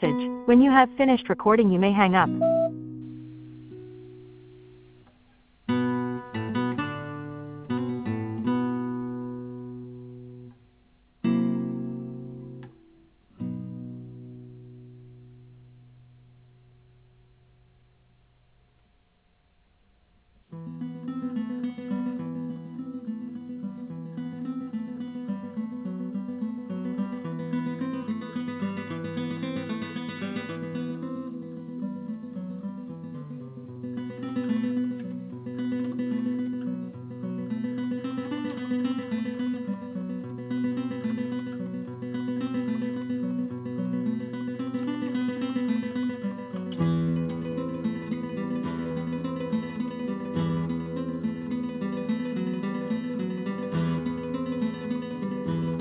message. When you have finished recording, you may hang up.